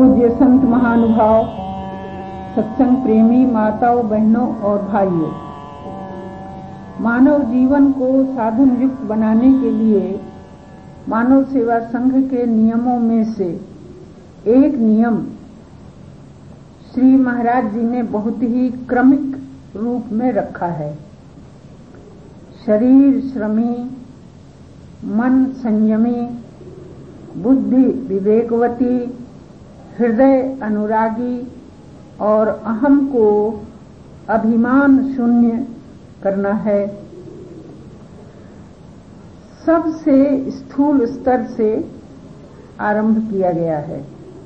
पूज्य संत महानुभाव, सत्संग प्रेमी माताओं, बहनों और भाइयों, मानव जीवन को साधन युक्त बनाने के लिए मानव सेवा संघ के नियमों में से एक नियम श्री महाराज जी ने बहुत ही क्रमिक रूप में रखा है। शरीर श्रमी, मन संयमी, बुद्धि विवेकवती, हृदय अनुरागी और अहम को अभिमान शून्य करना है। सबसे स्थूल स्तर से आरंभ किया गया है।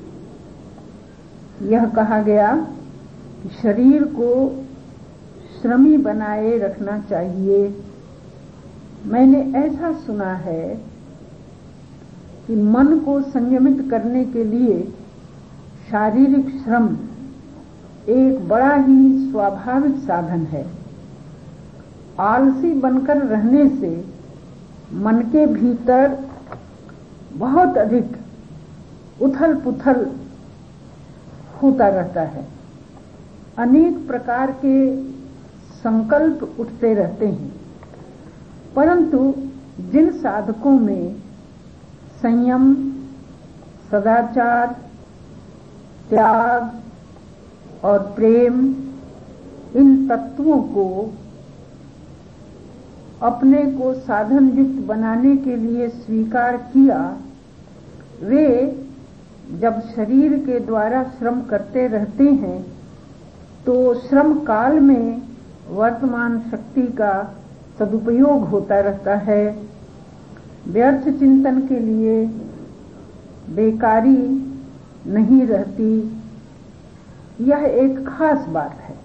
यह कहा गया कि शरीर को श्रमी बनाए रखना चाहिए। मैंने ऐसा सुना है कि मन को संयमित करने के लिए शारीरिक श्रम एक बड़ा ही स्वाभाविक साधन है। आलसी बनकर रहने से मन के भीतर बहुत अधिक उथल पुथल होता रहता है। अनेक प्रकार के संकल्प उठते रहते हैं, परंतु जिन साधकों में संयम, सदाचार, त्याग और प्रेम, इन तत्वों को अपने को साधन युक्त बनाने के लिए स्वीकार किया, वे जब शरीर के द्वारा श्रम करते रहते हैं तो श्रम काल में वर्तमान शक्ति का सदुपयोग होता रहता है। व्यर्थ चिंतन के लिए बेकारी नहीं रहती। यह एक खास बात है।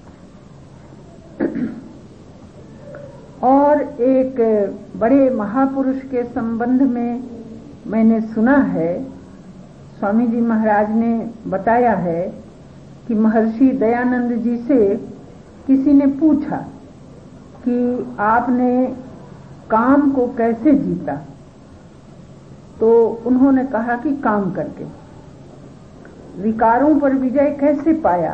और एक बड़े महापुरुष के संबंध में मैंने सुना है, स्वामी जी महाराज ने बताया है कि महर्षि दयानंद जी से किसी ने पूछा कि आपने काम को कैसे जीता, तो उन्होंने कहा कि काम करके। विकारों पर विजय कैसे पाया,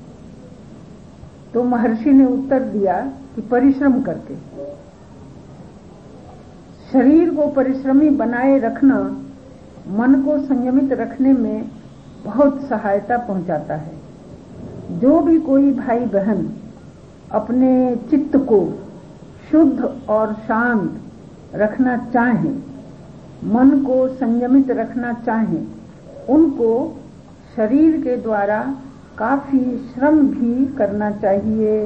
तो महर्षि ने उत्तर दिया कि परिश्रम करके। शरीर को परिश्रमी बनाए रखना मन को संयमित रखने में बहुत सहायता पहुंचाता है। जो भी कोई भाई बहन अपने चित्त को शुद्ध और शांत रखना चाहें, मन को संयमित रखना चाहें, उनको शरीर के द्वारा काफी श्रम भी करना चाहिए।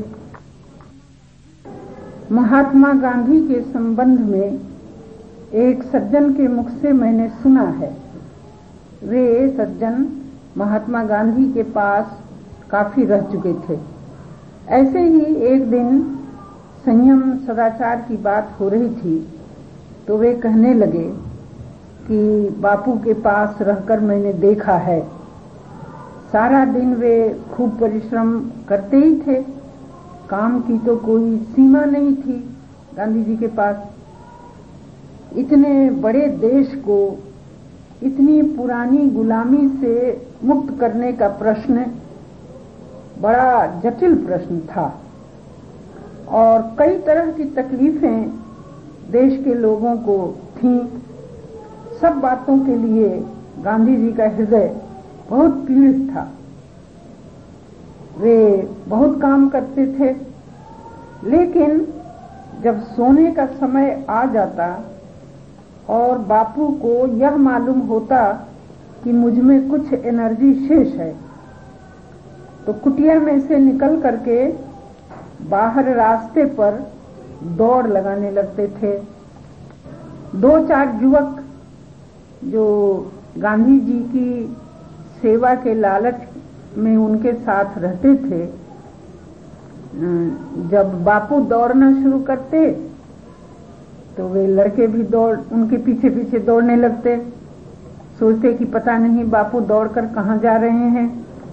महात्मा गांधी के संबंध में एक सज्जन के मुख से मैंने सुना है। वे सज्जन महात्मा गांधी के पास काफी रह चुके थे। ऐसे ही एक दिन संयम सदाचार की बात हो रही थी तो वे कहने लगे कि बापू के पास रहकर मैंने देखा है, सारा दिन वे खूब परिश्रम करते ही थे। काम की तो कोई सीमा नहीं थी गांधी जी के पास। इतने बड़े देश को इतनी पुरानी गुलामी से मुक्त करने का प्रश्न बड़ा जटिल प्रश्न था और कई तरह की तकलीफें देश के लोगों को थीं। सब बातों के लिए गांधी जी का हृदय बहुत पीड़ित था। वे बहुत काम करते थे, लेकिन जब सोने का समय आ जाता और बापू को यह मालूम होता कि मुझ में कुछ एनर्जी शेष है, तो कुटिया में से निकल करके बाहर रास्ते पर दौड़ लगाने लगते थे। 2-4 युवक जो गांधी जी की सेवा के लालच में उनके साथ रहते थे, जब बापू दौड़ना शुरू करते तो वे लड़के भी उनके पीछे पीछे दौड़ने लगते। सोचते कि पता नहीं बापू दौड़कर कहाँ जा रहे हैं।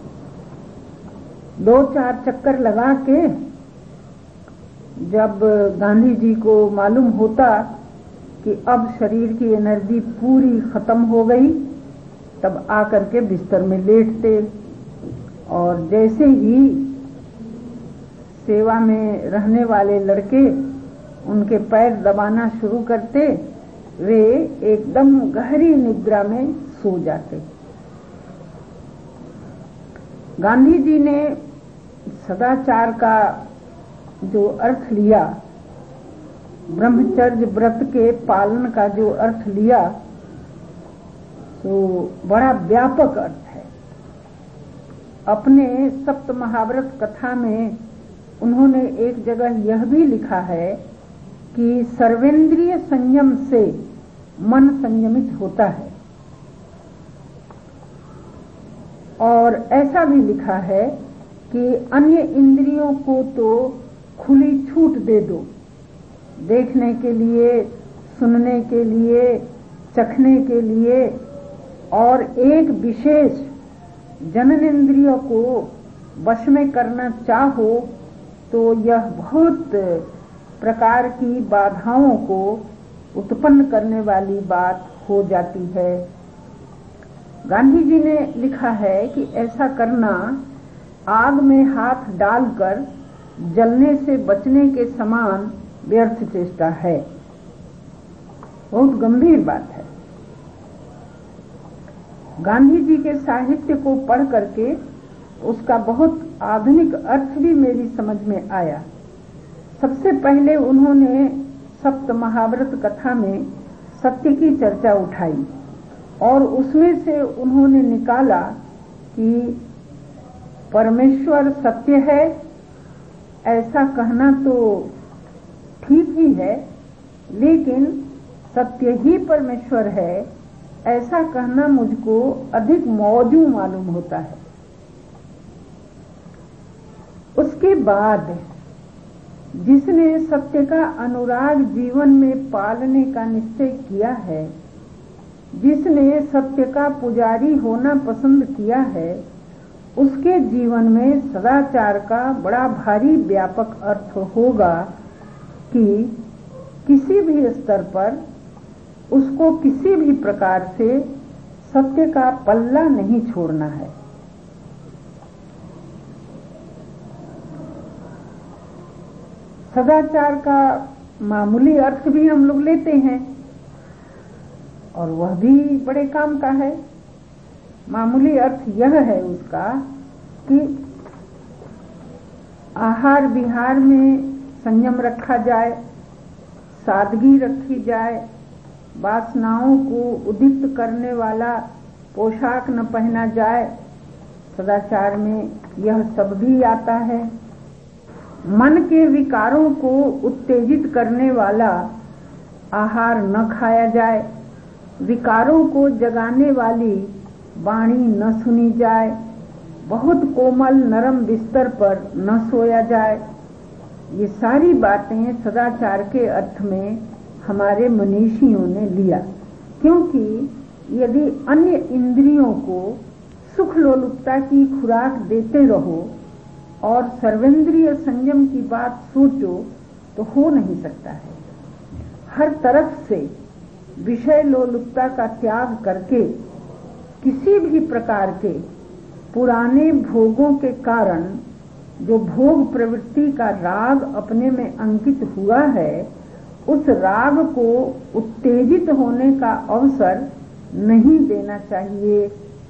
2-4 चक्कर लगा के जब गांधी जी को मालूम होता कि अब शरीर की एनर्जी पूरी खत्म हो गई, तब आकर के बिस्तर में लेटते और जैसे ही सेवा में रहने वाले लड़के उनके पैर दबाना शुरू करते, वे एकदम गहरी निद्रा में सो जाते। गांधी जी ने सदाचार का जो अर्थ लिया, ब्रह्मचर्य व्रत के पालन का जो अर्थ लिया, तो बड़ा व्यापक अर्थ है। अपने सप्त महाव्रत कथा में उन्होंने एक जगह यह भी लिखा है कि सर्वेंद्रिय संयम से मन संयमित होता है, और ऐसा भी लिखा है कि अन्य इंद्रियों को तो खुली छूट दे दो, देखने के लिए, सुनने के लिए, चखने के लिए, और एक विशेष जननेंद्रिय को वश में करना चाहो तो यह बहुत प्रकार की बाधाओं को उत्पन्न करने वाली बात हो जाती है। गांधी जी ने लिखा है कि ऐसा करना आग में हाथ डालकर जलने से बचने के समान व्यर्थ चेष्टा है। बहुत गंभीर बात है। गांधी जी के साहित्य को पढ़ करके उसका बहुत आधुनिक अर्थ भी मेरी समझ में आया। सबसे पहले उन्होंने सप्त महाव्रत कथा में सत्य की चर्चा उठाई और उसमें से उन्होंने निकाला कि परमेश्वर सत्य है, ऐसा कहना तो ठीक ही है, लेकिन सत्य ही परमेश्वर है ऐसा कहना मुझको अधिक मौजू मालूम होता है। उसके बाद जिसने सत्य का अनुराग जीवन में पालने का निश्चय किया है, जिसने सत्य का पुजारी होना पसंद किया है, उसके जीवन में सदाचार का बड़ा भारी व्यापक अर्थ होगा कि किसी भी स्तर पर उसको किसी भी प्रकार से सत्य का पल्ला नहीं छोड़ना है। सदाचार का मामूली अर्थ भी हम लोग लेते हैं और वह भी बड़े काम का है। मामूली अर्थ यह है उसका कि आहार विहार में संयम रखा जाए, सादगी रखी जाए, वासनाओं को उद्दीप्त करने वाला पोशाक न पहना जाए, सदाचार में यह सब भी आता है। मन के विकारों को उत्तेजित करने वाला आहार न खाया जाए, विकारों को जगाने वाली वाणी न सुनी जाए, बहुत कोमल नरम बिस्तर पर न सोया जाए। ये सारी बातें सदाचार के अर्थ में हमारे मनीषियों ने लिया, क्योंकि यदि अन्य इंद्रियों को सुख लोलुपता की खुराक देते रहो और सर्वेंद्रिय संयम की बात सोचो तो हो नहीं सकता है। हर तरफ से विषय लोलुपता का त्याग करके किसी भी प्रकार के पुराने भोगों के कारण जो भोग प्रवृत्ति का राग अपने में अंकित हुआ है, उस राग को उत्तेजित होने का अवसर नहीं देना चाहिए।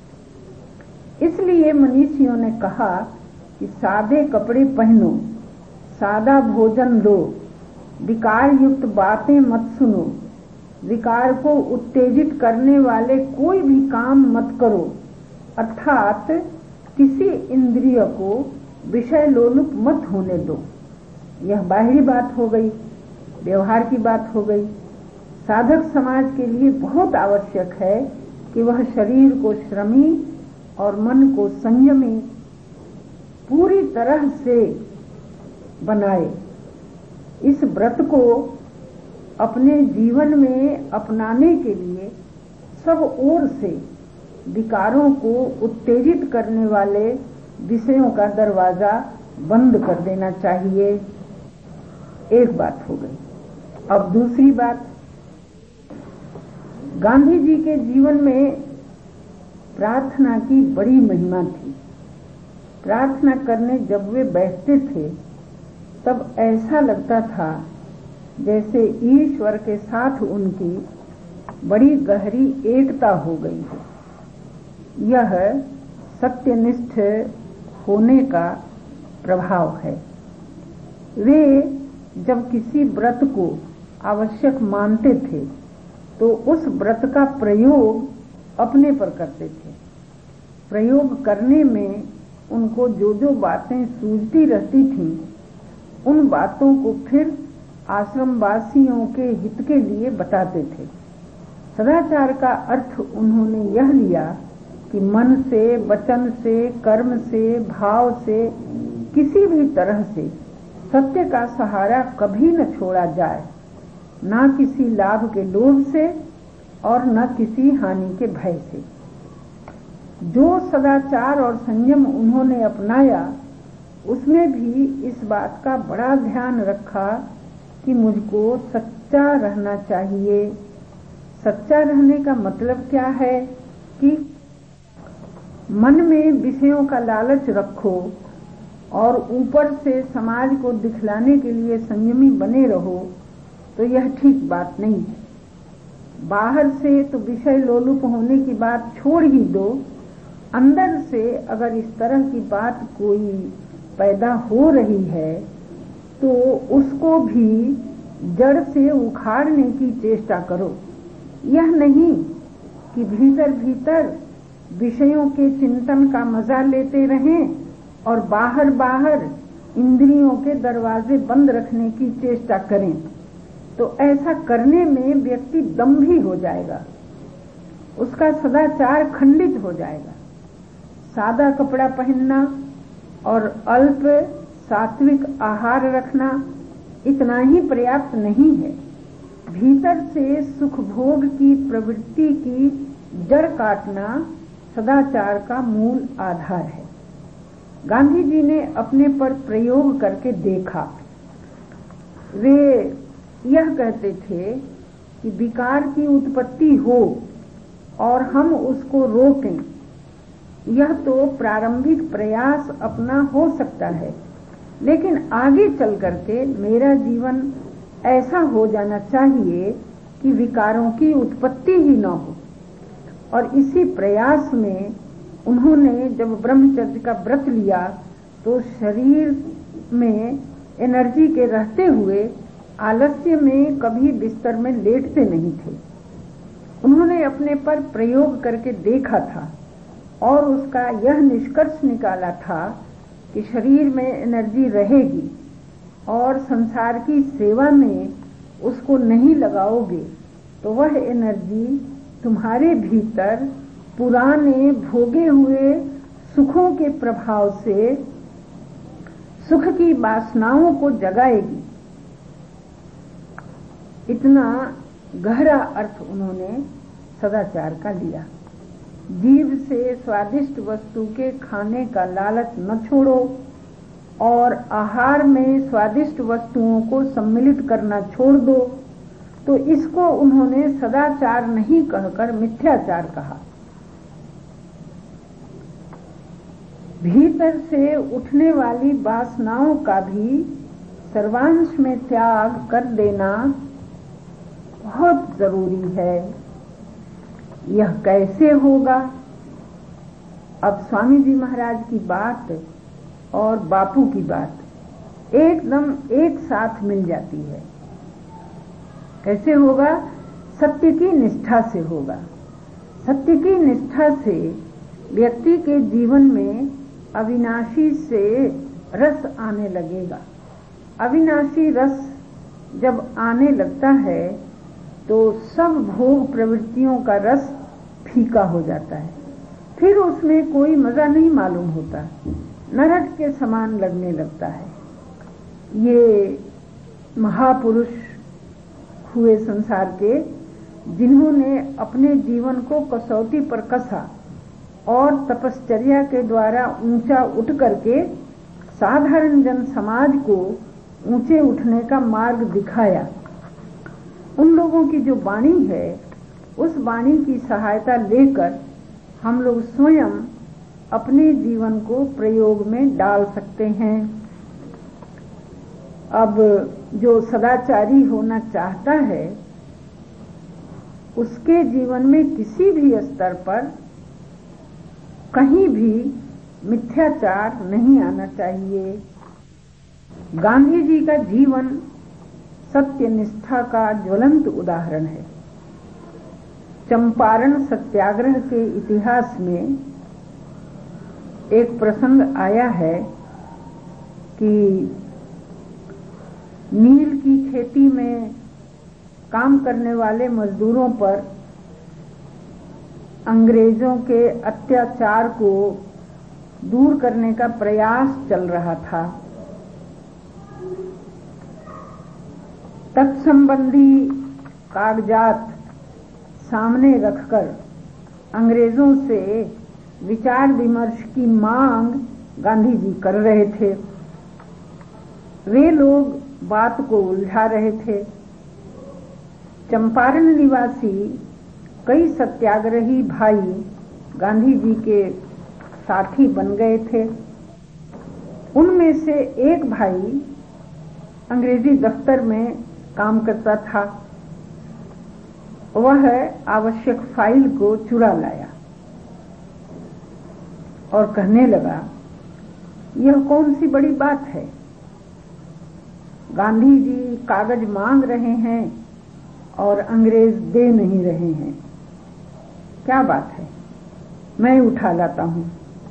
इसलिए मनीषियों ने कहा कि सादे कपड़े पहनो, सादा भोजन लो, विकार युक्त बातें मत सुनो, विकार को उत्तेजित करने वाले कोई भी काम मत करो, अर्थात किसी इंद्रिय को विषय लोलुप मत होने दो। यह बाहरी बात हो गई, व्यवहार की बात हो गई। साधक समाज के लिए बहुत आवश्यक है कि वह शरीर को श्रमी और मन को संयमी पूरी तरह से बनाए। इस व्रत को अपने जीवन में अपनाने के लिए सब ओर से विकारों को उत्तेजित करने वाले विषयों का दरवाजा बंद कर देना चाहिए। एक बात हो गई। अब दूसरी बात, गांधी जी के जीवन में प्रार्थना की बड़ी महिमा थी। प्रार्थना करने जब वे बैठते थे तब ऐसा लगता था जैसे ईश्वर के साथ उनकी बड़ी गहरी एकता हो गई है। यह सत्यनिष्ठ होने का प्रभाव है। वे जब किसी व्रत को आवश्यक मानते थे तो उस व्रत का प्रयोग अपने पर करते थे। प्रयोग करने में उनको जो जो बातें सूझती रहती थीं, उन बातों को फिर आश्रमवासियों के हित के लिए बताते थे। सदाचार का अर्थ उन्होंने यह लिया कि मन से, वचन से, कर्म से, भाव से, किसी भी तरह से सत्य का सहारा कभी न छोड़ा जाए, ना किसी लाभ के लोभ से और न किसी हानि के भय से। जो सदाचार और संयम उन्होंने अपनाया उसमें भी इस बात का बड़ा ध्यान रखा कि मुझको सच्चा रहना चाहिए। सच्चा रहने का मतलब क्या है कि मन में विषयों का लालच रखो और ऊपर से समाज को दिखलाने के लिए संयमी बने रहो, तो यह ठीक बात नहीं है। बाहर से तो विषय लोलुप होने की बात छोड़ ही दो, अंदर से अगर इस तरह की बात कोई पैदा हो रही है तो उसको भी जड़ से उखाड़ने की चेष्टा करो। यह नहीं कि भीतर भीतर विषयों के चिंतन का मजा लेते रहें और बाहर बाहर इंद्रियों के दरवाजे बंद रखने की चेष्टा करें, तो ऐसा करने में व्यक्ति दंभी हो जाएगा, उसका सदाचार खंडित हो जाएगा। सादा कपड़ा पहनना और अल्प सात्विक आहार रखना इतना ही पर्याप्त नहीं है। भीतर से सुख भोग की प्रवृत्ति की जड़ काटना सदाचार का मूल आधार है। गांधी जी ने अपने पर प्रयोग करके देखा। वे यह कहते थे कि विकार की उत्पत्ति हो और हम उसको रोकें, यह तो प्रारंभिक प्रयास अपना हो सकता है, लेकिन आगे चल करके मेरा जीवन ऐसा हो जाना चाहिए कि विकारों की उत्पत्ति ही न हो। और इसी प्रयास में उन्होंने जब ब्रह्मचर्य का व्रत लिया तो शरीर में एनर्जी के रहते हुए आलस्य में कभी बिस्तर में लेटते नहीं थे। उन्होंने अपने पर प्रयोग करके देखा था और उसका यह निष्कर्ष निकाला था कि शरीर में एनर्जी रहेगी और संसार की सेवा में उसको नहीं लगाओगे तो वह एनर्जी तुम्हारे भीतर पुराने भोगे हुए सुखों के प्रभाव से सुख की वासनाओं को जगाएगी। इतना गहरा अर्थ उन्होंने सदाचार का लिया। जीभ से स्वादिष्ट वस्तु के खाने का लालच न छोड़ो और आहार में स्वादिष्ट वस्तुओं को सम्मिलित करना छोड़ दो, तो इसको उन्होंने सदाचार नहीं कहकर मिथ्याचार कहा। भीतर से उठने वाली वासनाओं का भी सर्वांश में त्याग कर देना बहुत जरूरी है। यह कैसे होगा? अब स्वामी जी महाराज की बात और बापू की बात एकदम एक साथ मिल जाती है। कैसे होगा? सत्य की निष्ठा से होगा। सत्य की निष्ठा से व्यक्ति के जीवन में अविनाशी से रस आने लगेगा। अविनाशी रस जब आने लगता है तो सब भोग प्रवृत्तियों का रस फीका हो जाता है, फिर उसमें कोई मजा नहीं मालूम होता, नरक के समान लगने लगता है। ये महापुरुष हुए संसार के, जिन्होंने अपने जीवन को कसौटी पर कसा और तपश्चर्या के द्वारा ऊंचा उठ करके साधारण जन समाज को ऊंचे उठने का मार्ग दिखाया। उन लोगों की जो वाणी है, उस वाणी की सहायता लेकर हम लोग स्वयं अपने जीवन को प्रयोग में डाल सकते हैं। अब जो सदाचारी होना चाहता है उसके जीवन में किसी भी स्तर पर कहीं भी मिथ्याचार नहीं आना चाहिए। गांधी जी का जीवन सत्य निष्ठा का ज्वलंत उदाहरण है। चंपारण सत्याग्रह के इतिहास में एक प्रसंग आया है कि नील की खेती में काम करने वाले मजदूरों पर अंग्रेजों के अत्याचार को दूर करने का प्रयास चल रहा था। तत्संबंधी कागजात सामने रखकर अंग्रेजों से विचार विमर्श की मांग गांधी जी कर रहे थे। वे लोग बात को उलझा रहे थे। चंपारण निवासी कई सत्याग्रही भाई गांधी जी के साथी बन गए थे। उनमें से एक भाई अंग्रेजी दफ्तर में काम करता था। वह आवश्यक फाइल को चुरा लाया और कहने लगा, यह कौन सी बड़ी बात है, गांधी जी कागज मांग रहे हैं और अंग्रेज दे नहीं रहे हैं, क्या बात है, मैं उठा लाता हूं।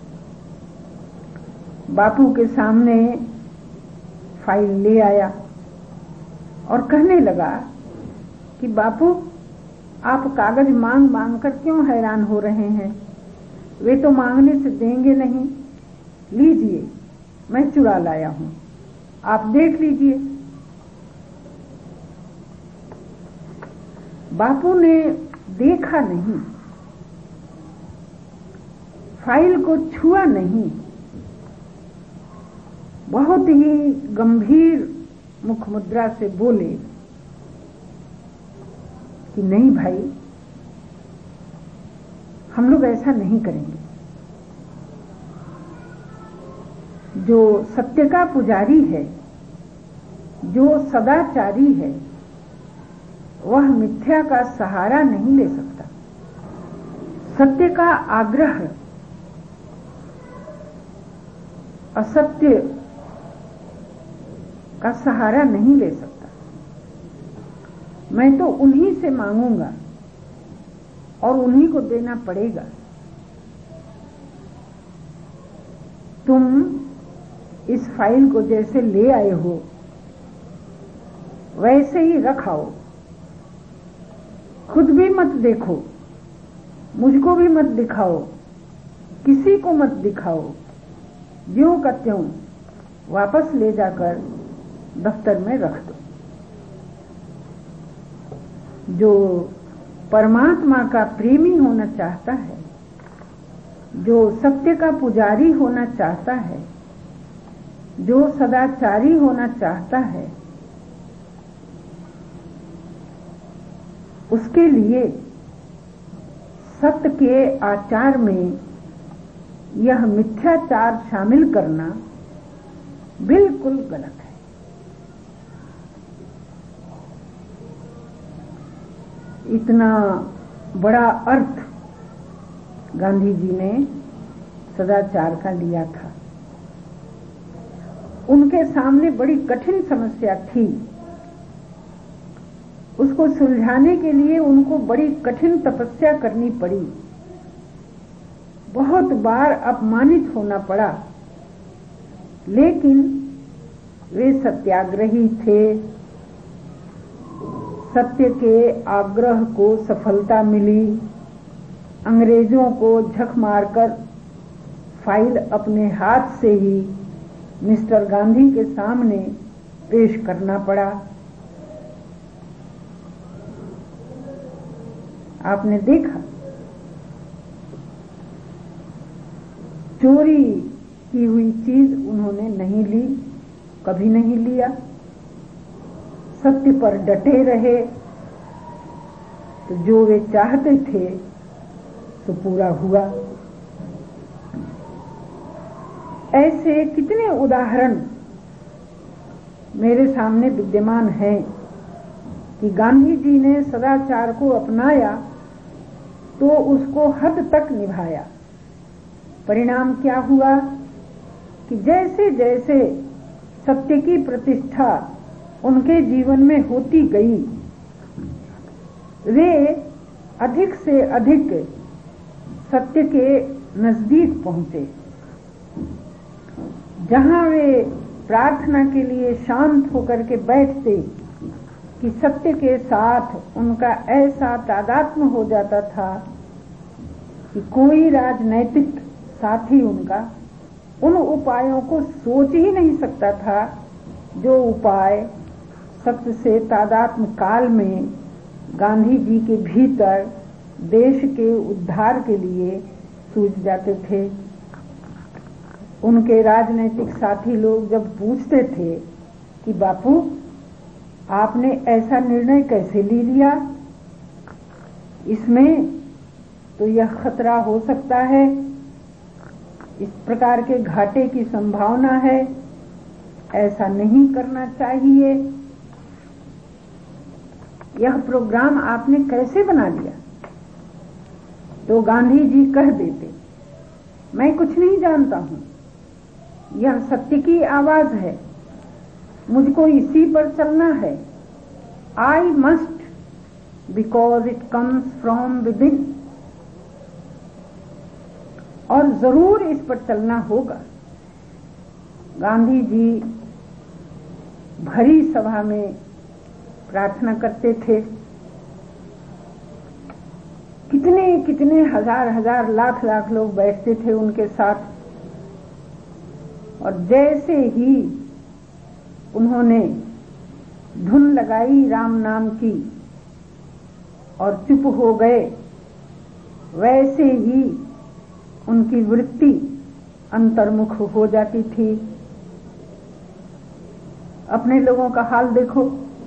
बापू के सामने फाइल ले आया और कहने लगा कि बापू आप कागज मांग मांग कर क्यों हैरान हो रहे हैं, वे तो मांगने से देंगे नहीं, लीजिए मैं चुरा लाया हूं, आप देख लीजिए। बापू ने देखा नहीं, फाइल को छुआ नहीं, बहुत ही गंभीर मुख मुद्रा से बोले कि नहीं भाई, हम लोग ऐसा नहीं करेंगे। जो सत्य का पुजारी है, जो सदाचारी है, वह मिथ्या का सहारा नहीं ले सकता। सत्य का आग्रह असत्य का सहारा नहीं ले सकता। मैं तो उन्हीं से मांगूंगा और उन्हीं को देना पड़ेगा। तुम इस फाइल को जैसे ले आए हो वैसे ही रखाओ, खुद भी मत देखो, मुझको भी मत दिखाओ, किसी को मत दिखाओ, ज्यों का त्यों वापस ले जाकर दफ्तर में रख दो। जो परमात्मा का प्रेमी होना चाहता है, जो सत्य का पुजारी होना चाहता है, जो सदाचारी होना चाहता है, उसके लिए सत्य के आचार में यह मिथ्याचार शामिल करना बिल्कुल गलत है। इतना बड़ा अर्थ गांधी जी ने सदाचार का लिया था। उनके सामने बड़ी कठिन समस्या थी, उसको सुलझाने के लिए उनको बड़ी कठिन तपस्या करनी पड़ी, बहुत बार अपमानित होना पड़ा, लेकिन वे सत्याग्रही थे। सत्य के आग्रह को सफलता मिली। अंग्रेजों को झक मारकर फाइल अपने हाथ से ही मिस्टर गांधी के सामने पेश करना पड़ा। आपने देखा, चोरी की हुई चीज उन्होंने नहीं ली, कभी नहीं लिया, सत्य पर डटे रहे। तो जो वे चाहते थे तो पूरा हुआ। ऐसे कितने उदाहरण मेरे सामने विद्यमान हैं कि गांधी जी ने सदाचार को अपनाया तो उसको हद तक निभाया। परिणाम क्या हुआ कि जैसे जैसे सत्य की प्रतिष्ठा उनके जीवन में होती गई, वे अधिक से अधिक सत्य के नजदीक पहुंचे। जहां वे प्रार्थना के लिए शांत होकर के बैठते कि सत्य के साथ उनका ऐसा तादात्म्य हो जाता था कि कोई राजनैतिक साथी उनका उन उपायों को सोच ही नहीं सकता था जो उपाय सत्य से तादात्म्य काल में गांधी जी के भीतर देश के उद्धार के लिए सूझ जाते थे। उनके राजनैतिक साथी लोग जब पूछते थे कि बापू आपने ऐसा निर्णय कैसे ले लिया, इसमें तो यह खतरा हो सकता है, इस प्रकार के घाटे की संभावना है, ऐसा नहीं करना चाहिए, यह प्रोग्राम आपने कैसे बना लिया? तो गांधी जी कह देते, मैं कुछ नहीं जानता हूं, यह सत्य की आवाज है, मुझको इसी पर चलना है। I must because it comes from within, और जरूर इस पर चलना होगा। गांधी जी भरी सभा में प्रार्थना करते थे, कितने कितने हजार हजार लाख लाख लोग बैठते थे उनके साथ, और जैसे ही उन्होंने धुन लगाई राम नाम की और चुप हो गए, वैसे ही उनकी वृत्ति अंतर्मुख हो जाती थी। अपने लोगों का हाल देखो,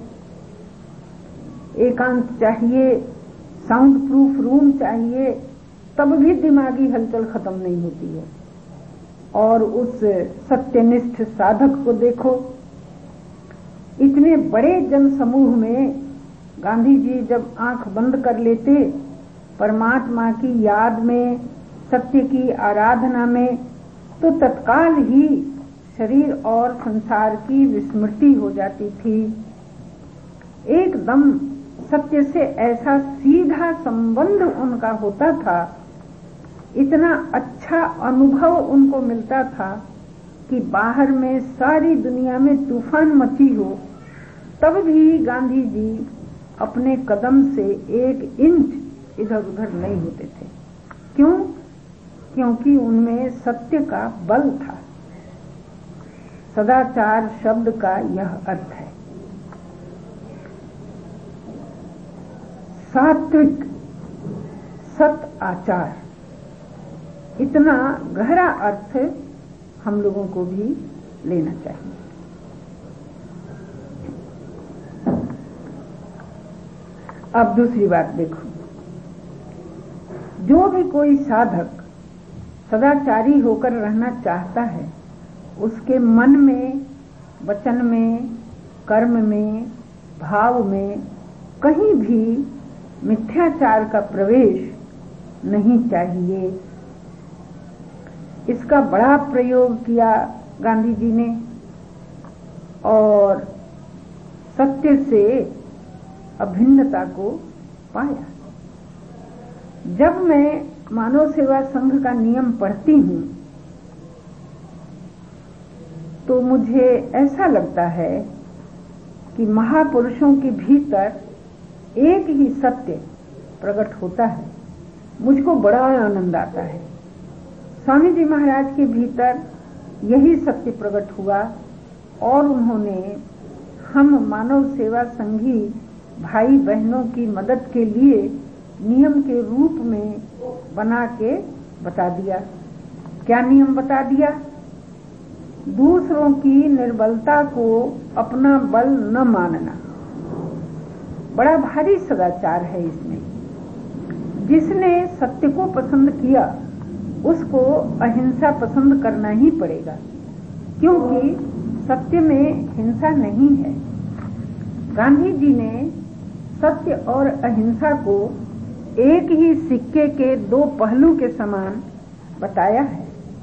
एकांत चाहिए, साउंड प्रूफ रूम चाहिए, तब भी दिमागी हलचल खत्म नहीं होती है। और उस सत्यनिष्ठ साधक को देखो, इतने बड़े जन समूह में गांधी जी जब आंख बंद कर लेते, परमात्मा की याद में, सत्य की आराधना में, तो तत्काल ही शरीर और संसार की विस्मृति हो जाती थी। एकदम सत्य से ऐसा सीधा संबंध उनका होता था, इतना अच्छा अनुभव उनको मिलता था कि बाहर में सारी दुनिया में तूफान मची हो, तब भी गांधी जी अपने कदम से 1 इंच इधर उधर नहीं होते थे। क्यों? क्योंकि उनमें सत्य का बल था। सदाचार शब्द का यह अर्थ है। सात्विक सत आचार, इतना गहरा अर्थ हम लोगों को भी लेना चाहिए। अब दूसरी बात देखो, जो भी कोई साधक सदाचारी होकर रहना चाहता है, उसके मन में, वचन में, कर्म में, भाव में कहीं भी मिथ्याचार का प्रवेश नहीं चाहिए। इसका बड़ा प्रयोग किया गांधी जी ने और सत्य से अभिन्नता को पाया। जब मैं मानव सेवा संघ का नियम पढ़ती हूं तो मुझे ऐसा लगता है कि महापुरुषों के भीतर एक ही सत्य प्रकट होता है। मुझको बड़ा आनंद आता है। स्वामी जी महाराज के भीतर यही सत्य प्रकट हुआ और उन्होंने हम मानव सेवा संघी भाई बहनों की मदद के लिए नियम के रूप में बना के बता दिया। क्या नियम बता दिया? दूसरों की निर्बलता को अपना बल न मानना। बड़ा भारी सदाचार है इसमें। जिसने सत्य को पसंद किया उसको अहिंसा पसंद करना ही पड़ेगा, क्योंकि सत्य में हिंसा नहीं है। गांधी जी ने सत्य और अहिंसा को एक ही सिक्के के दो पहलू के समान बताया है,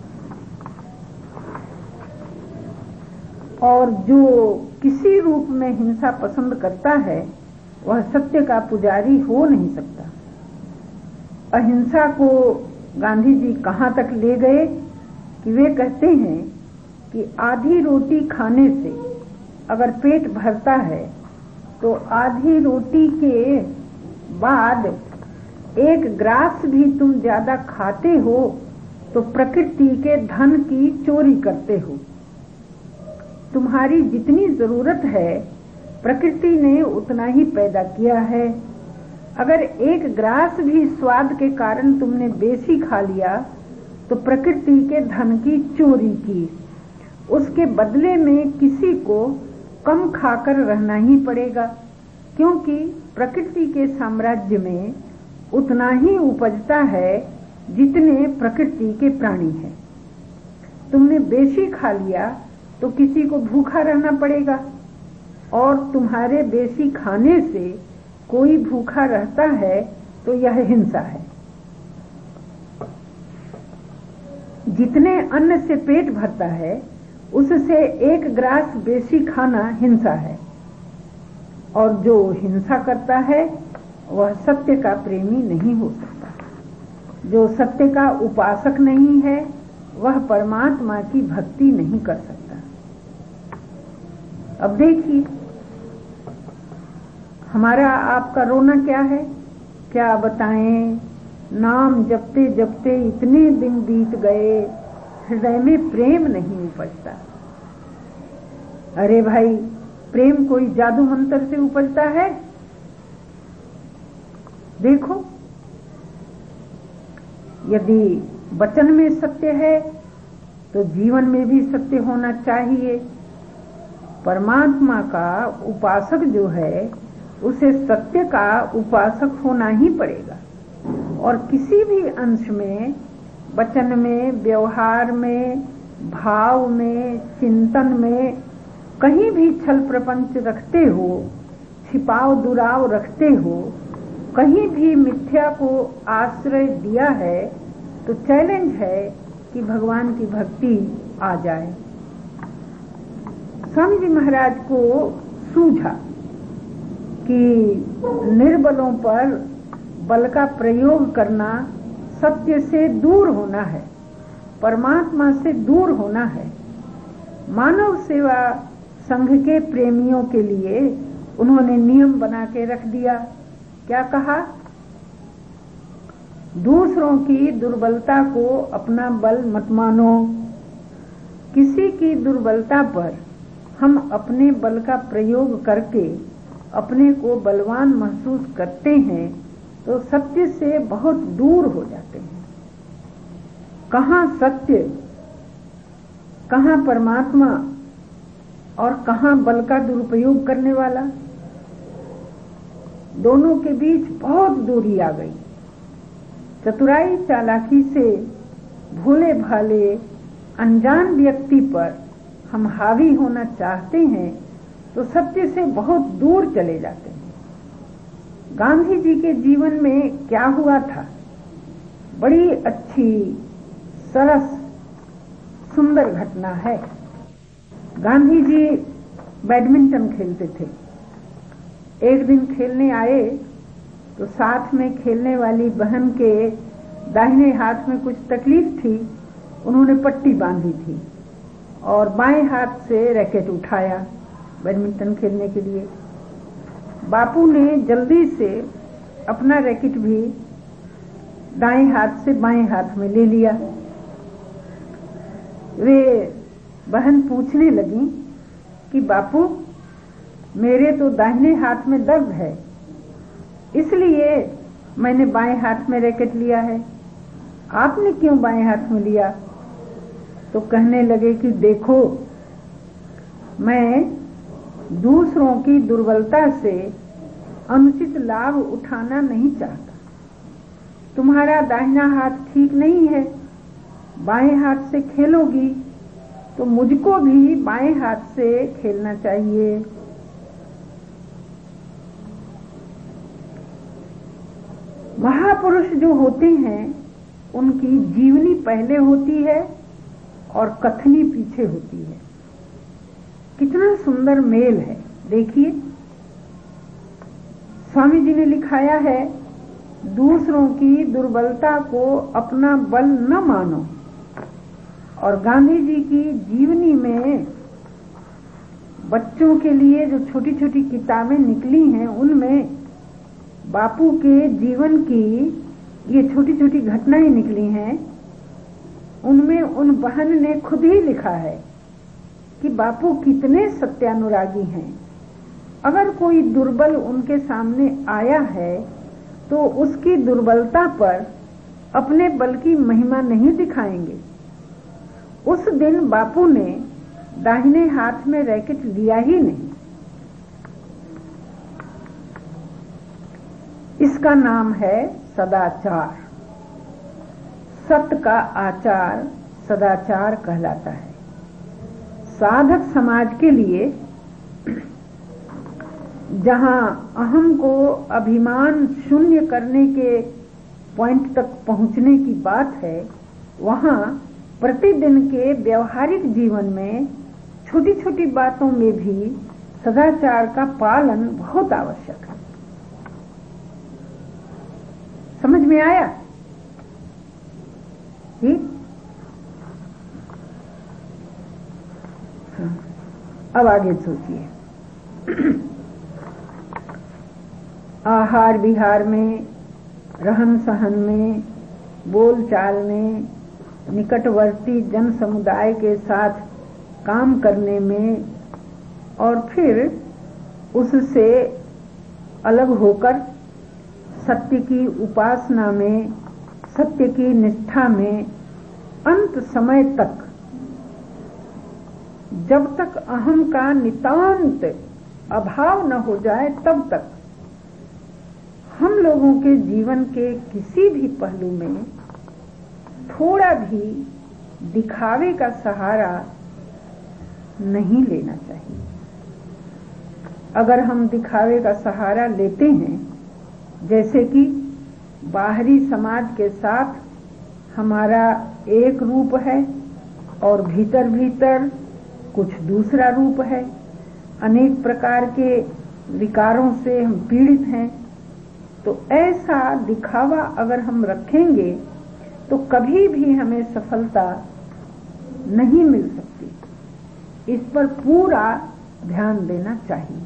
और जो किसी रूप में हिंसा पसंद करता है वह सत्य का पुजारी हो नहीं सकता। अहिंसा को गांधी जी कहाँ तक ले गए कि वे कहते हैं कि आधी रोटी खाने से अगर पेट भरता है तो आधी रोटी के बाद एक ग्रास भी तुम ज्यादा खाते हो तो प्रकृति के धन की चोरी करते हो। तुम्हारी जितनी जरूरत है प्रकृति ने उतना ही पैदा किया है। अगर एक ग्रास भी स्वाद के कारण तुमने बेसी खा लिया तो प्रकृति के धन की चोरी की। उसके बदले में किसी को कम खाकर रहना ही पड़ेगा, क्योंकि प्रकृति के साम्राज्य में उतना ही उपजता है जितने प्रकृति के प्राणी हैं। तुमने बेशी खा लिया तो किसी को भूखा रहना पड़ेगा, और तुम्हारे बेशी खाने से कोई भूखा रहता है तो यह हिंसा है। जितने अन्न से पेट भरता है उससे एक ग्रास बेशी खाना हिंसा है, और जो हिंसा करता है वह सत्य का प्रेमी नहीं हो सकता। जो सत्य का उपासक नहीं है वह परमात्मा की भक्ति नहीं कर सकता। अब देखिए हमारा आपका रोना क्या है, क्या बताएं। नाम जपते जपते इतने दिन बीत गए, हृदय में प्रेम नहीं उपजता। अरे भाई, प्रेम कोई जादू मंत्र से उपजता है? देखो, यदि वचन में सत्य है तो जीवन में भी सत्य होना चाहिए। परमात्मा का उपासक जो है उसे सत्य का उपासक होना ही पड़ेगा, और किसी भी अंश में, वचन में, व्यवहार में, भाव में, चिंतन में कहीं भी छल प्रपंच रखते हो, छिपाव दुराव रखते हो, कहीं भी मिथ्या को आश्रय दिया है तो चैलेंज है कि भगवान की भक्ति आ जाए। स्वामी जी महाराज को सूझा कि निर्बलों पर बल का प्रयोग करना सत्य से दूर होना है, परमात्मा से दूर होना है। मानव सेवा संघ के प्रेमियों के लिए उन्होंने नियम बना के रख दिया। क्या कहा? दूसरों की दुर्बलता को अपना बल मत मानो। किसी की दुर्बलता पर हम अपने बल का प्रयोग करके अपने को बलवान महसूस करते हैं तो सत्य से बहुत दूर हो जाते हैं। कहाँ सत्य, कहाँ परमात्मा, और कहाँ बल का दुरुपयोग करने वाला? दोनों के बीच बहुत दूरी आ गई। चतुराई चालाकी से भोले भाले अनजान व्यक्ति पर हम हावी होना चाहते हैं तो सत्य से बहुत दूर चले जाते हैं। गांधी जी के जीवन में क्या हुआ था? बड़ी अच्छी सरस सुंदर घटना है। गांधी जी बैडमिंटन खेलते थे। एक दिन खेलने आए तो साथ में खेलने वाली बहन के दाहिने हाथ में कुछ तकलीफ थी। उन्होंने पट्टी बांधी थी और बाएं हाथ से रैकेट उठाया बैडमिंटन खेलने के लिए। बापू ने जल्दी से अपना रैकेट भी दाएं हाथ से बाएं हाथ में ले लिया। वे बहन पूछने लगी कि बापू, मेरे तो दाहिने हाथ में दर्द है, इसलिए मैंने बाएं हाथ में रैकेट लिया है, आपने क्यों बाएं हाथ में लिया? तो कहने लगे कि देखो, मैं दूसरों की दुर्बलता से अनुचित लाभ उठाना नहीं चाहता। तुम्हारा दाहिना हाथ ठीक नहीं है, बाएं हाथ से खेलोगी तो मुझको भी बाएं हाथ से खेलना चाहिए। महापुरुष जो होते हैं उनकी जीवनी पहले होती है और कथनी पीछे होती है। कितना सुंदर मेल है। देखिए, स्वामी जी ने लिखाया है, दूसरों की दुर्बलता को अपना बल न मानो। और गांधी जी की जीवनी में बच्चों के लिए जो छोटी छोटी किताबें निकली हैं, उनमें बापू के जीवन की ये छोटी छोटी घटनाएं निकली हैं। उनमें उन बहन ने खुद ही लिखा है कि बापू कितने सत्यानुरागी हैं। अगर कोई दुर्बल उनके सामने आया है तो उसकी दुर्बलता पर अपने बल की महिमा नहीं दिखाएंगे। उस दिन बापू ने दाहिने हाथ में रैकेट लिया ही नहीं। इसका नाम है सदाचार। सत्य का आचार सदाचार कहलाता है। साधक समाज के लिए जहां अहम को अभिमान शून्य करने के पॉइंट तक पहुंचने की बात है, वहां प्रतिदिन के व्यवहारिक जीवन में छोटी छोटी बातों में भी सदाचार का पालन बहुत आवश्यक है। समझ में आया? ठीक। अब आगे सोचिए। आहार विहार में, रहन सहन में, बोलचाल में, निकटवर्ती जन समुदाय के साथ काम करने में और फिर उससे अलग होकर सत्य की उपासना में, सत्य की निष्ठा में, अंत समय तक, जब तक अहम का नितांत अभाव न हो जाए तब तक हम लोगों के जीवन के किसी भी पहलू में थोड़ा भी दिखावे का सहारा नहीं लेना चाहिए। अगर हम दिखावे का सहारा लेते हैं, जैसे कि बाहरी समाज के साथ हमारा एक रूप है और भीतर भीतर कुछ दूसरा रूप है, अनेक प्रकार के विकारों से हम पीड़ित हैं, तो ऐसा दिखावा अगर हम रखेंगे तो कभी भी हमें सफलता नहीं मिल सकती। इस पर पूरा ध्यान देना चाहिए।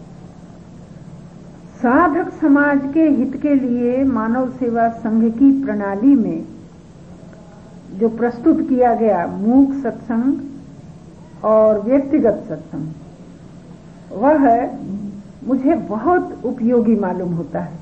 साधक समाज के हित के लिए मानव सेवा संघ की प्रणाली में जो प्रस्तुत किया गया मूक सत्संग और व्यक्तिगत सत्संग, वह मुझे बहुत उपयोगी मालूम होता है।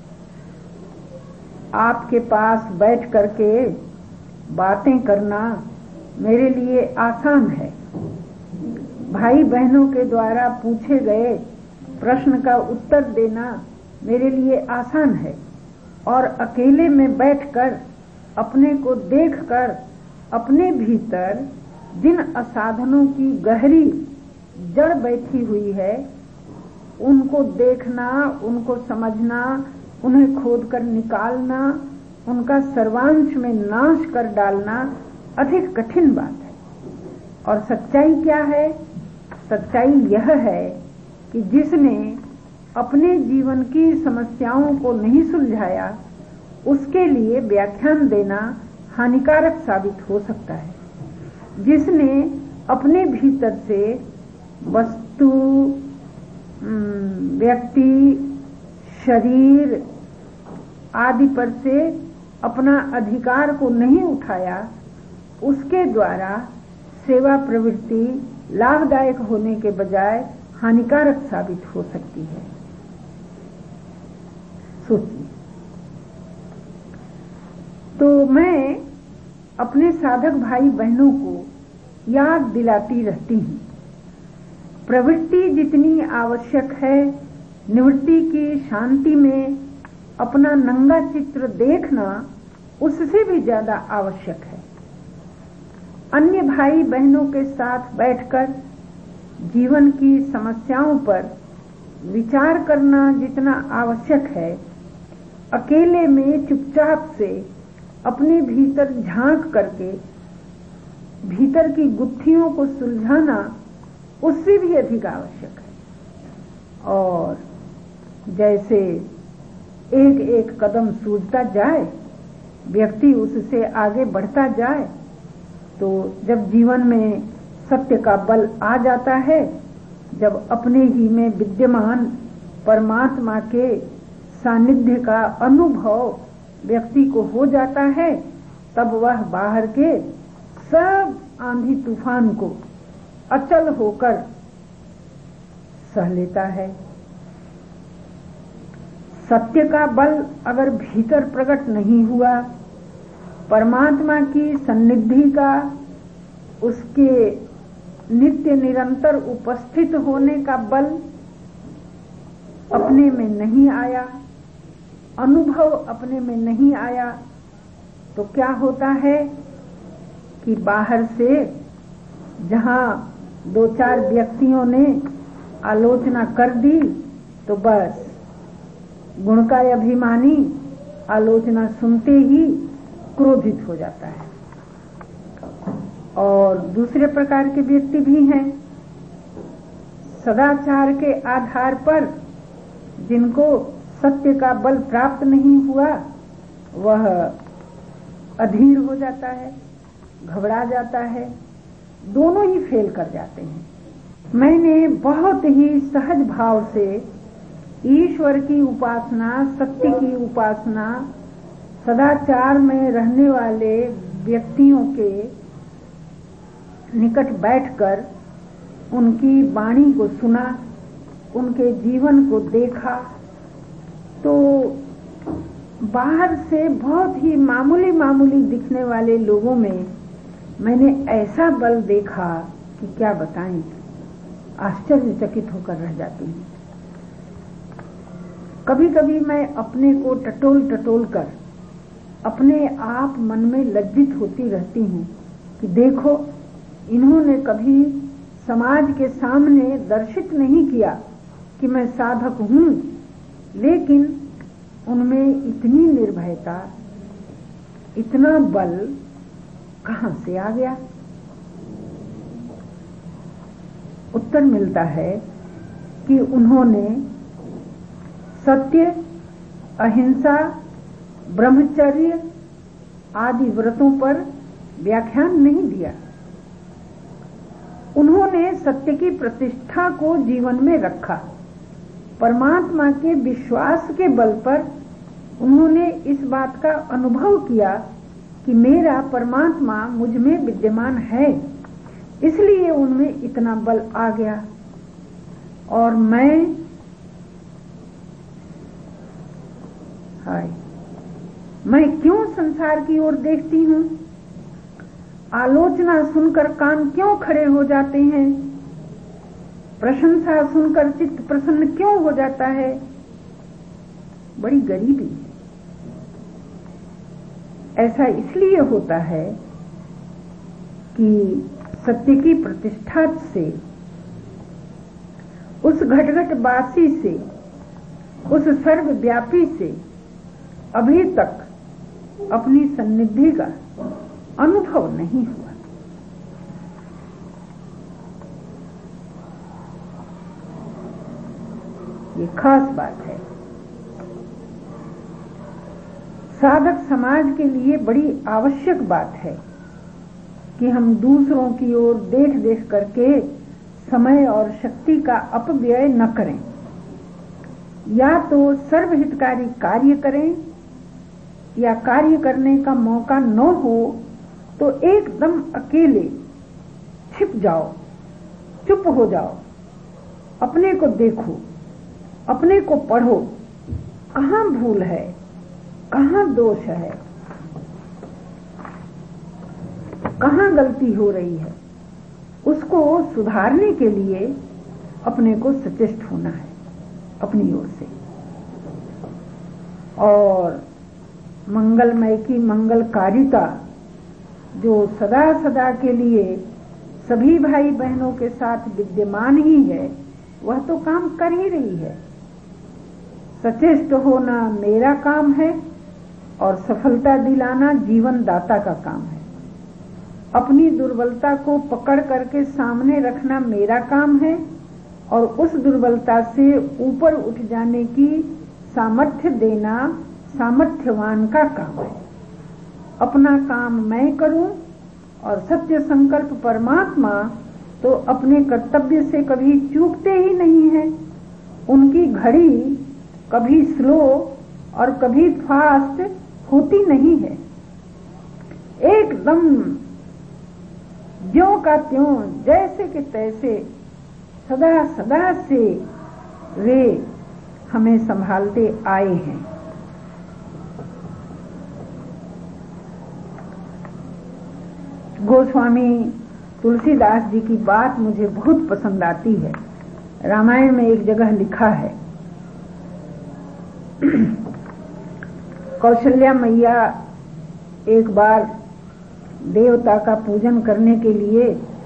आपके पास बैठ करके बातें करना मेरे लिए आसान है। भाई बहनों के द्वारा पूछे गए प्रश्न का उत्तर देना मेरे लिए आसान है, और अकेले में बैठकर अपने को देखकर अपने भीतर जिन असाधनों की गहरी जड़ बैठी हुई है, उनको देखना, उनको समझना, उन्हें खोदकर निकालना, उनका सर्वांश में नाश कर डालना अधिक कठिन बात है। और सच्चाई क्या है? सच्चाई यह है कि जिसने अपने जीवन की समस्याओं को नहीं सुलझाया, उसके लिए व्याख्यान देना हानिकारक साबित हो सकता है। जिसने अपने भीतर से वस्तु, व्यक्ति, शरीर आदि पर से अपना अधिकार को नहीं उठाया, उसके द्वारा सेवा प्रवृत्ति लाभदायक होने के बजाय हानिकारक साबित हो सकती है। सोचिए। तो मैं अपने साधक भाई बहनों को याद दिलाती रहती हूँ, प्रवृत्ति जितनी आवश्यक है, निवृत्ति की शांति में अपना नंगा चित्र देखना उससे भी ज्यादा आवश्यक है। अन्य भाई बहनों के साथ बैठकर जीवन की समस्याओं पर विचार करना जितना आवश्यक है, अकेले में चुपचाप से अपने भीतर झांक करके भीतर की गुत्थियों को सुलझाना उससे भी अधिक आवश्यक है। और जैसे एक एक कदम सूझता जाए, व्यक्ति उससे आगे बढ़ता जाए, तो जब जीवन में सत्य का बल आ जाता है, जब अपने ही में विद्यमान परमात्मा के सानिध्य का अनुभव व्यक्ति को हो जाता है, तब वह बाहर के सब आंधी तूफान को अचल होकर सह लेता है। सत्य का बल अगर भीतर प्रकट नहीं हुआ, परमात्मा की सन्निधि का, उसके नित्य निरंतर उपस्थित होने का बल अपने में नहीं आया, अनुभव अपने में नहीं आया, तो क्या होता है कि बाहर से जहां दो चार व्यक्तियों ने आलोचना कर दी, तो बस गुणकाय अभिमानी आलोचना सुनते ही क्रोधित हो जाता है। और दूसरे प्रकार के व्यक्ति भी हैं, सदाचार के आधार पर जिनको सत्य का बल प्राप्त नहीं हुआ, वह अधीर हो जाता है, घबरा जाता है, दोनों ही फेल कर जाते हैं। मैंने बहुत ही सहज भाव से ईश्वर की उपासना, सत्य की उपासना, सदाचार में रहने वाले व्यक्तियों के निकट बैठकर उनकी वाणी को सुना, उनके जीवन को देखा, तो बाहर से बहुत ही मामूली मामूली दिखने वाले लोगों में मैंने ऐसा बल देखा कि क्या बताएं, आश्चर्यचकित होकर रह जाती हूँ। कभी कभी मैं अपने को टटोल टटोल कर अपने आप मन में लज्जित होती रहती हूँ कि देखो, इन्होंने कभी समाज के सामने दर्शित नहीं किया कि मैं साधक हूँ, लेकिन उनमें इतनी निर्भयता, इतना बल कहां से आ गया? उत्तर मिलता है कि उन्होंने सत्य, अहिंसा, ब्रह्मचर्य आदि व्रतों पर व्याख्यान नहीं दिया। उन्होंने सत्य की प्रतिष्ठा को जीवन में रखा। परमात्मा के विश्वास के बल पर उन्होंने इस बात का अनुभव किया कि मेरा परमात्मा मुझ में विद्यमान है, इसलिए उनमें इतना बल आ गया। और मैं क्यों संसार की ओर देखती हूँ? आलोचना सुनकर कान क्यों खड़े हो जाते हैं? प्रशंसा सुनकर चित्त प्रसन्न क्यों हो जाता है? बड़ी गरीबी। ऐसा इसलिए होता है कि सत्य की प्रतिष्ठा से, उस घटघटवासी से, उस सर्वव्यापी से अभी तक अपनी सन्निधि का अनुभव नहीं हुआ। ये खास बात है। साधक समाज के लिए बड़ी आवश्यक बात है कि हम दूसरों की ओर देख देख करके समय और शक्ति का अपव्यय न करें। या तो सर्वहितकारी कार्य करें, या कार्य करने का मौका न हो तो एकदम अकेले छिप जाओ, चुप हो जाओ, अपने को देखो, अपने को पढ़ो, कहाँ भूल है, कहाँ दोष है, कहाँ गलती हो रही है, उसको सुधारने के लिए अपने को सचेष्ट होना है अपनी ओर से। और मंगलमय की मंगलकारिता जो सदा सदा के लिए सभी भाई बहनों के साथ विद्यमान ही है, वह तो काम कर ही रही है। सचेष्ट होना मेरा काम है और सफलता दिलाना जीवन दाता का काम है। अपनी दुर्बलता को पकड़ करके सामने रखना मेरा काम है और उस दुर्बलता से ऊपर उठ जाने की सामर्थ्य देना सामर्थ्यवान का काम है। अपना काम मैं करूं और सत्य संकल्प परमात्मा तो अपने कर्तव्य से कभी चूकते ही नहीं है। उनकी घड़ी कभी स्लो और कभी फास्ट होती नहीं है, एकदम ज्यों का त्यों जैसे के तैसे सदा सदा से वे हमें संभालते आए हैं। गोस्वामी तुलसीदास जी की बात मुझे बहुत पसंद आती है। रामायण में एक जगह लिखा है, कौशल्या मैया एक बार देवता का पूजन करने के लिए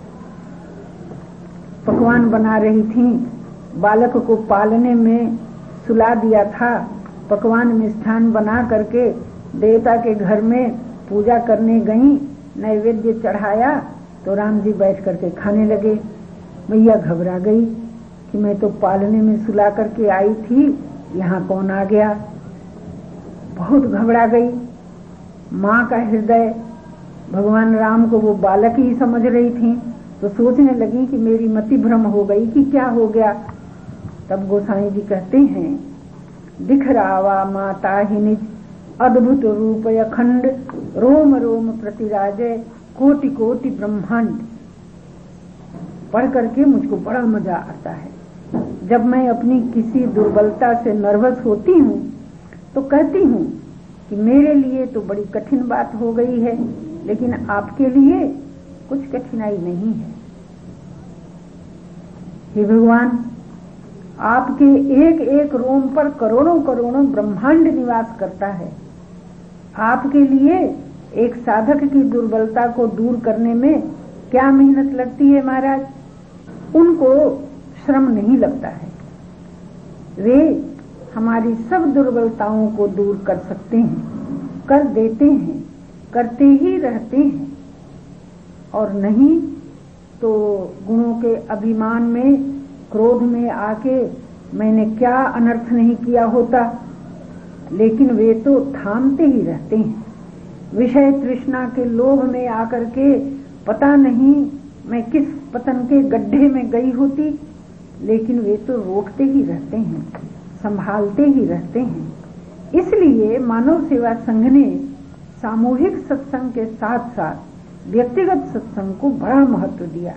पकवान बना रही थीं। बालक को पालने में सुला दिया था। पकवान मिष्ठान बना करके देवता के घर में पूजा करने गईं। नैवेद्य चढ़ाया तो राम जी बैठ करके खाने लगे। मैया घबरा गई कि मैं तो पालने में सुला करके आई थी, यहाँ कौन आ गया। बहुत घबरा गई। माँ का हृदय भगवान राम को वो बालक ही समझ रही थी, तो सोचने लगी कि मेरी मति भ्रम हो गई कि क्या हो गया। तब गोसाई जी कहते हैं, दिख रावा माता ही निज अद्भुत रूप अखंड, रोम रोम प्रतिराजय कोटि कोटि ब्रह्मांड। पढ़ करके मुझको बड़ा मजा आता है। जब मैं अपनी किसी दुर्बलता से नर्वस होती हूँ तो कहती हूँ कि मेरे लिए तो बड़ी कठिन बात हो गई है, लेकिन आपके लिए कुछ कठिनाई नहीं है। हे भगवान, आपके एक एक रोम पर करोड़ों करोड़ों ब्रह्मांड निवास करता है। आपके लिए एक साधक की दुर्बलता को दूर करने में क्या मेहनत लगती है महाराज, उनको श्रम नहीं लगता है। वे हमारी सब दुर्बलताओं को दूर कर सकते हैं, कर देते हैं, करते ही रहते हैं। और नहीं तो गुणों के अभिमान में, क्रोध में आके मैंने क्या अनर्थ नहीं किया होता, लेकिन वे तो थामते ही रहते हैं। विषय तृष्णा के लोभ में आकर के पता नहीं मैं किस पतन के गड्ढे में गई होती, लेकिन वे तो रोकते ही रहते हैं, संभालते ही रहते हैं। इसलिए मानव सेवा संघ ने सामूहिक सत्संग के साथ साथ व्यक्तिगत सत्संग को बड़ा महत्व दिया।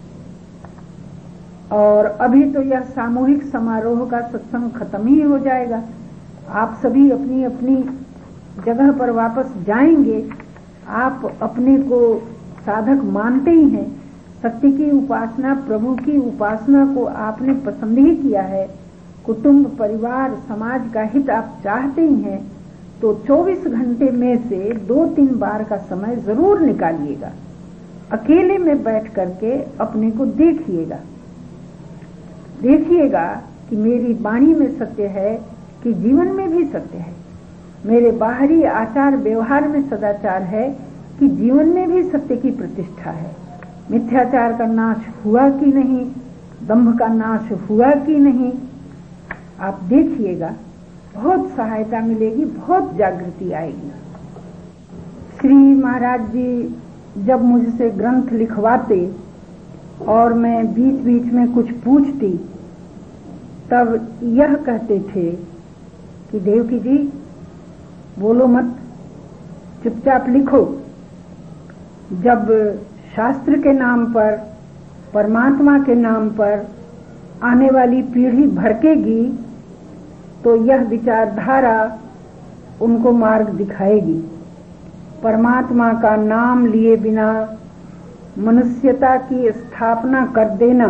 और अभी तो यह सामूहिक समारोह का सत्संग खत्म ही हो जाएगा। आप सभी अपनी अपनी जगह पर वापस जाएंगे। आप अपने को साधक मानते ही हैं। सत्य की उपासना, प्रभु की उपासना को आपने पसंद ही किया है। कुटुंब, परिवार, समाज का हित आप चाहते ही हैं, तो 24 घंटे में से 2-3 बार का समय जरूर निकालिएगा। अकेले में बैठ करके अपने को देखिएगा। देखिएगा कि मेरी वाणी में सत्य है कि जीवन में भी सत्य है। मेरे बाहरी आचार व्यवहार में सदाचार है कि जीवन में भी सत्य की प्रतिष्ठा है। मिथ्याचार का नाश हुआ कि नहीं, दंभ का नाश हुआ कि नहीं, आप देखिएगा। बहुत सहायता मिलेगी, बहुत जागृति आएगी। श्री महाराज जी जब मुझसे ग्रंथ लिखवाते और मैं बीच बीच में कुछ पूछती, तब यह कहते थे कि देवकी जी बोलो मत, चुपचाप लिखो। जब शास्त्र के नाम पर, परमात्मा के नाम पर आने वाली पीढ़ी भड़केगी तो यह विचारधारा उनको मार्ग दिखाएगी। परमात्मा का नाम लिए बिना मनुष्यता की स्थापना कर देना,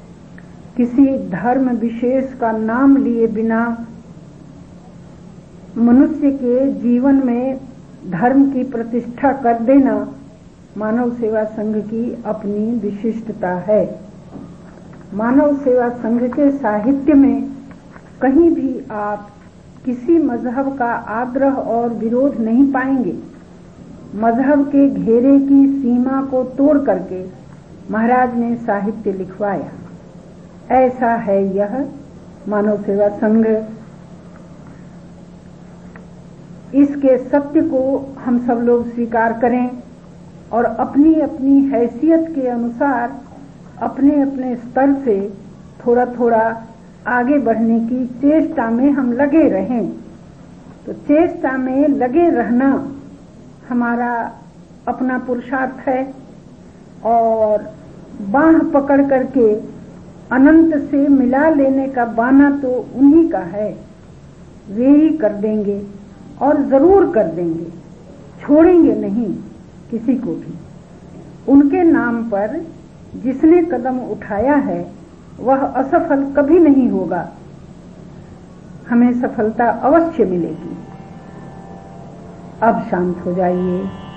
किसी धर्म विशेष का नाम लिए बिना मनुष्य के जीवन में धर्म की प्रतिष्ठा कर देना मानव सेवा संघ की अपनी विशिष्टता है। मानव सेवा संघ के साहित्य में कहीं भी आप किसी मजहब का आग्रह और विरोध नहीं पाएंगे। मजहब के घेरे की सीमा को तोड़ करके महाराज ने साहित्य लिखवाया। ऐसा है यह मानव सेवा संघ। इसके सत्य को हम सब लोग स्वीकार करें और अपनी अपनी हैसियत के अनुसार अपने अपने स्तर से थोड़ा थोड़ा आगे बढ़ने की चेष्टा में हम लगे रहें। तो चेष्टा में लगे रहना हमारा अपना पुरुषार्थ है और बांह पकड़ करके अनंत से मिला लेने का बाना तो उन्हीं का है। वे ही कर देंगे और जरूर कर देंगे, छोड़ेंगे नहीं किसी को भी। उनके नाम पर जिसने कदम उठाया है वह असफल कभी नहीं होगा, हमें सफलता अवश्य मिलेगी। अब शांत हो जाइए।